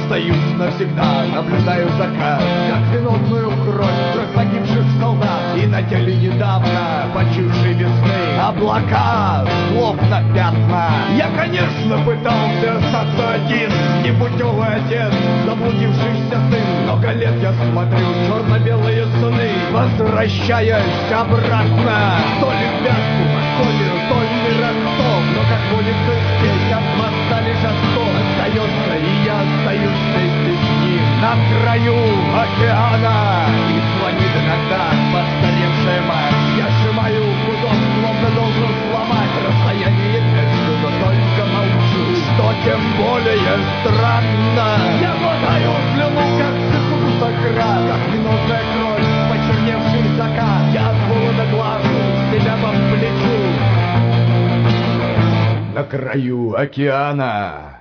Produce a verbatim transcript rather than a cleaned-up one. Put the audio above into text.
остаюсь навсегда, наблюдаю закат, как виновную кровь трех погибших солдат. И на теле недавно почившей весны облака, словно пятна. Я, конечно, пытался остаться один, непутевый отец, заблудившийся сын. Много лет я смотрю черно-белые сны, возвращаясь обратно. То ли в Вятку, Московию, то ли Ростов. Но как водится здесь, от моста лишь остов остается, и я остаюсь вместе с ним на краю океана. И звонит иногда постаревшая мать. Я сжимаю гудок, словно должен сломать расстояние между, но только молчу, что тем более странно. Я глотаю слюну, как цикурустократ, как виновная кровь, почерневший закат. Я от холода глажу себя по плечу на краю океана.